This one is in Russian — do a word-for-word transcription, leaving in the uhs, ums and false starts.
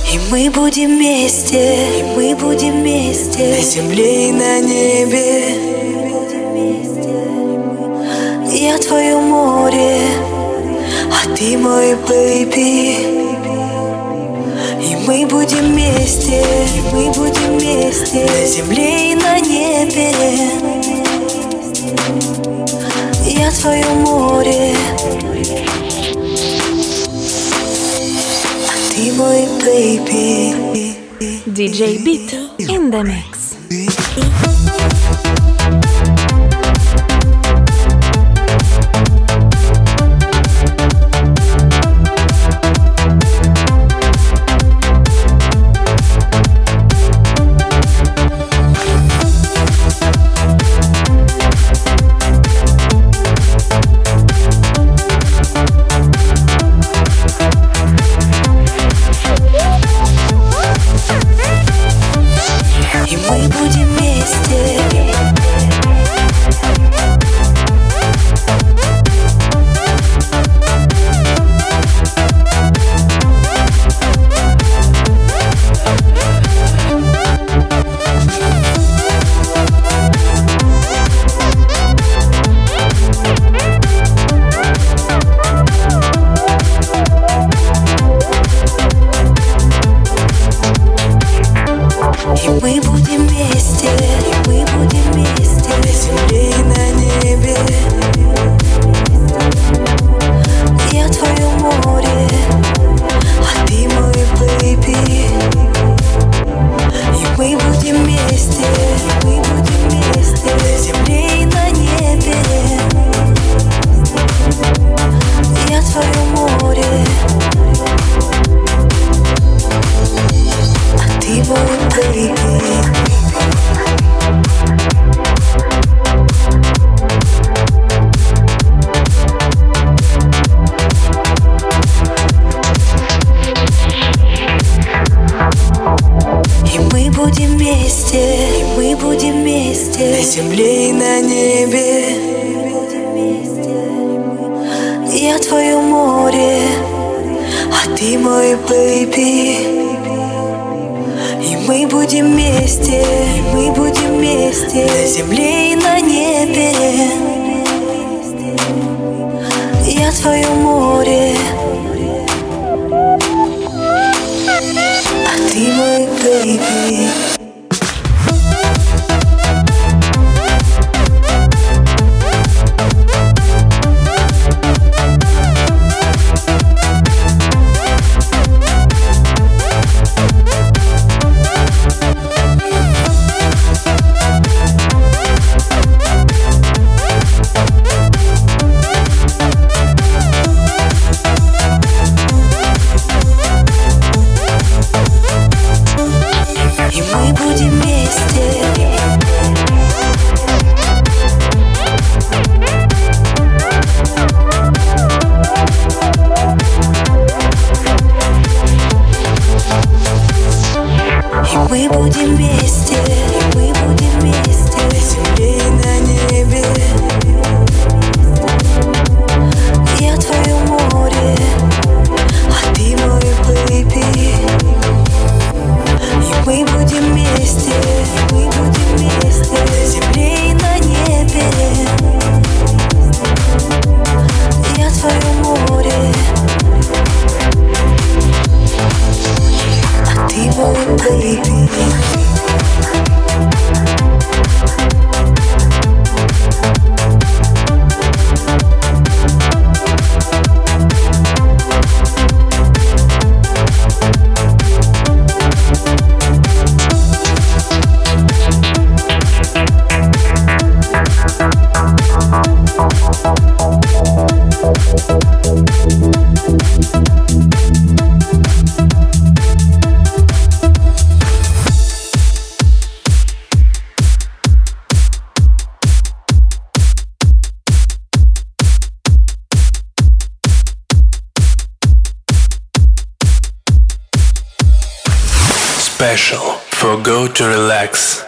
И мы будем вместе, и мы будем вместе, на земле и на небе. Я твое море, а ты мой бэйби. И мы будем вместе, и мы будем вместе, на земле и на небе. Я твое море, а ты мой бэйби. ди джей Beat in the mix. И мы будем вместе. И мы будем вместе, и мы будем вместе, на земле и на небе. Я твое море, а ты мой бэйби. И мы будем вместе, и мы будем вместе, на земле и на небе. Я твое море, а ты мой бэйби. И мы будем вместе, и мы будем вместе, на земле и на небе. Я твое море, а ты мой бэйби. И мы будем вместе, и мы будем вместе, на земле и на небе. Я твое море, а ты мой бэйби. И мы будем вместе. И мы будем вместе, и мы будем вместе, на земле и на небе. Я твое море, а ты мой бэйби. И мы будем вместе, и мы будем вместе, на земле и на небе. Я твое море, а ты мой бэйби. Special for Go to Relax.